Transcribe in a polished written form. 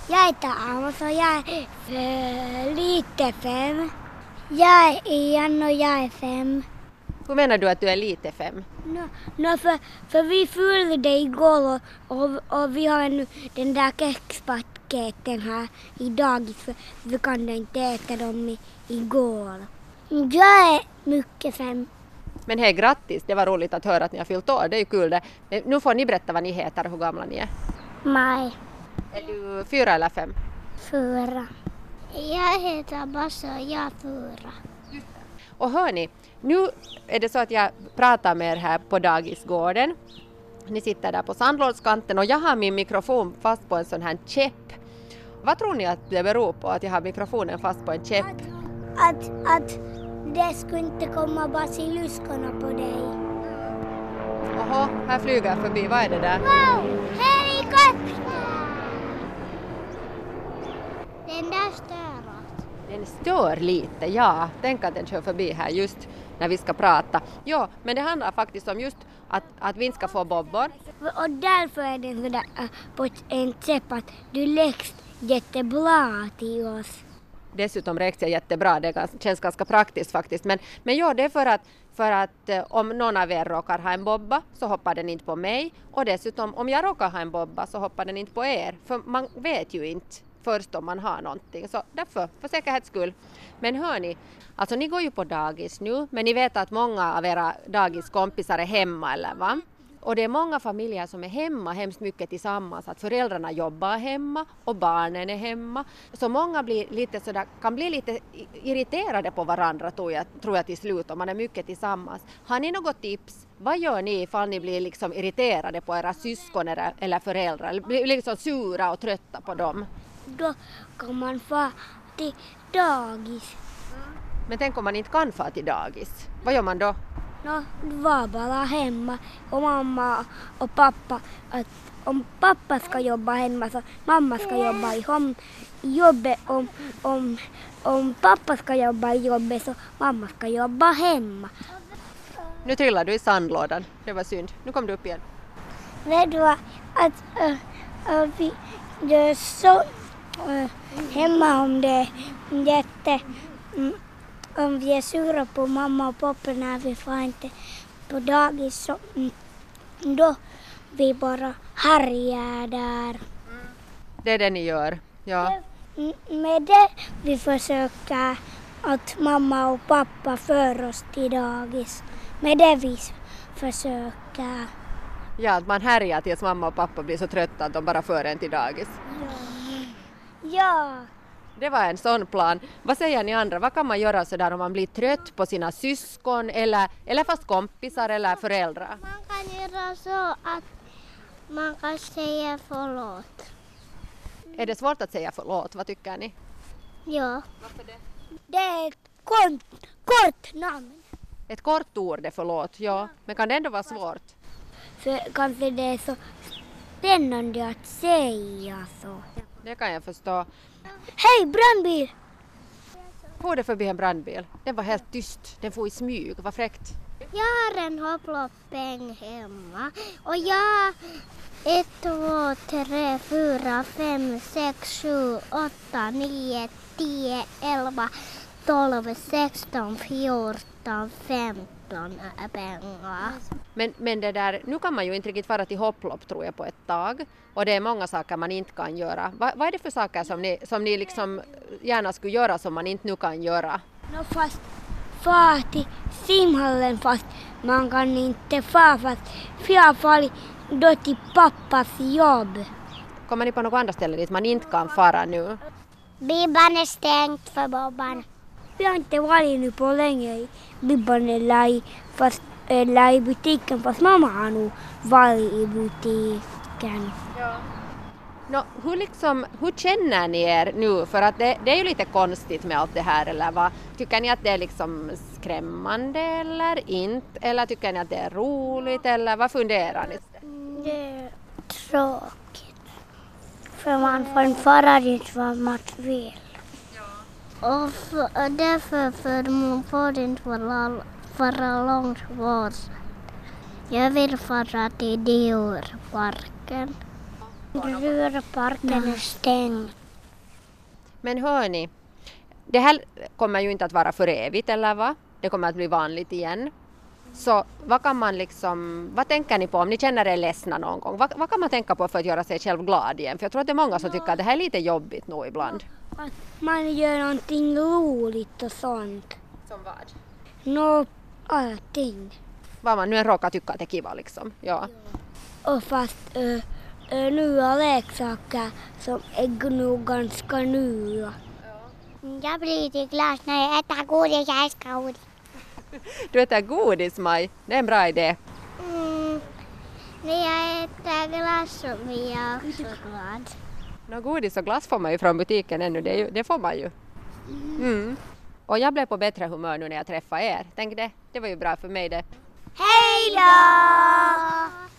Jag heter Amos och jag är lite 5. Jag är Ian och jag är 5. Hur menar du att du är lite 5? För vi fyllde igår och vi har nu den där kexpaketen här idag för vi kunde inte äta dem igår. Jag är mycket 5. Men hej, grattis, det var roligt att höra att ni har fyllt år, det är ju kul det. Nu får ni berätta vad ni heter och hur gamla ni är. Maj. Är du 4 eller 5? 4. Jag heter Basse och jag är 4. Och hörni, nu är det så att jag pratar med er här på dagisgården. Ni sitter där på sandlådskanten och jag har min mikrofon fast på en sån här käpp. Vad tror ni att det beror på att jag har mikrofonen fast på en käpp? Att det skulle inte komma basiluskorna på dig. Oho, här flyger jag förbi. Vad är det där? Wow, helikopter! Den där stör oss. Den stör lite, ja. Tänk att den kör förbi här just när vi ska prata. Ja, men det handlar faktiskt om just att vi inte ska få bobbor. Och därför är det sådär på en sätt att du läggs jättebra till oss. Dessutom räcks jag jättebra, det känns ganska praktiskt faktiskt. Men ja, det är för att om någon av er råkar ha en bobba så hoppar den inte på mig. Och dessutom om jag råkar ha en bobba så hoppar den inte på er. För man vet ju inte först om man har någonting. Så därför, för säkerhets skull. Men hörni, alltså ni går ju på dagis nu. Men ni vet att många av era dagiskompisar är hemma, eller va? Och det är många familjer som är hemma hemskt mycket tillsammans. Att föräldrarna jobbar hemma och barnen är hemma. Så många kan bli lite irriterade på varandra tror jag till slut om man är mycket tillsammans. Har ni något tips? Vad gör ni ifall ni blir liksom irriterade på era syskon eller föräldrar? Eller blir liksom sura och trötta på dem? Då kan man få till dagis. Men tänk om man inte kan få till dagis. Vad gör man då? Det var bara hemma och mamma och pappa. Att om pappa ska jobba hemma så mamma ska jobba i jobbet. Om pappa ska jobba i jobbet så mamma ska jobba hemma. Nu trillar du i sandlådan. Det var synd. Nu kom du upp igen. Vet du vad? Vi gör så hemma om det är om vi är sura på mamma och pappa när vi får inte på dagis så då vi bara härjar där. Det är det ni gör, ja. Med det vi försöker att mamma och pappa för oss till dagis. Med det vi försöker. Ja, att man härjar tills mamma och pappa blir så trötta att de bara för en till dagis. Ja. Det var en sån plan. Vad säger ni andra? Vad kan man göra så där om man blir trött på sina syskon eller fast kompisar eller föräldrar? Man kan göra så att man kan säga förlåt. Är det svårt att säga förlåt? Vad tycker ni? Ja. Varför det? Det är ett kort namn. Ett kort ord är förlåt, ja. Men kan det ändå vara svårt? För kanske det är så spännande att säga så. Det kan jag förstå. Hej, brandbil! Får det förbi en brandbil? Den var helt tyst. Den får i smyg. Vad fräckt. Jag har en hopploppspäng hemma. Och jag 1, 2, 3, 4, 5, 6, 7, 8, 9, 10, 11, 12, 16, 14, 15 pengar. Men det där, nu kan man ju inte riktigt fara till hopplopp tror jag på ett tag. Och det är många saker man inte kan göra. Vad är det för saker som ni liksom gärna skulle göra som man inte nu kan göra? Fast fara till simhallen fast man kan inte fara fast jag far då till pappas jobb. Kommer ni på något annat ställe dit man inte kan fara nu? Bibban är stängt för Bobban. Vi har inte varit nu på länge i Bibban eller i butiken fast mamma har nog varit i butiken. Ja. Hur känner ni er nu? För att det är ju lite konstigt med allt det här, eller vad? Tycker ni att det är liksom skrämmande eller inte? Eller tycker ni att det är roligt, eller vad funderar ni? Det är tråkigt. För man får fara dit vad man vill. Och därför man får inte fara långt bort. Jag vill fara till djurparken. Djurparken är stängd. Men hörni, det här kommer ju inte att vara för evigt, eller vad? Det kommer att bli vanligt igen. Så vad kan man liksom, vad tänker ni på om ni känner er ledsna någon gång? Vad kan man tänka på för att göra sig själv glad igen? För jag tror att det är många som tycker att det här är lite jobbigt nog ibland. Att man gör någonting roligt och sånt. Som vad? Allting. Vad man nu än råkar tycka att det är kiva liksom. Ja. Och fast nya leksaker som är nog ganska nya. Jag blir lite glad när jag äter godis. Jag älskar godis. Du äter godis, Maj. Det är en bra idé. När jag äter glass så blir jag också glad. Godis och glass får man ju från butiken ännu. Det får man ju. Mm. Och jag blev på bättre humör nu när jag träffade er. Tänk det var ju bra för mig det. Hej då!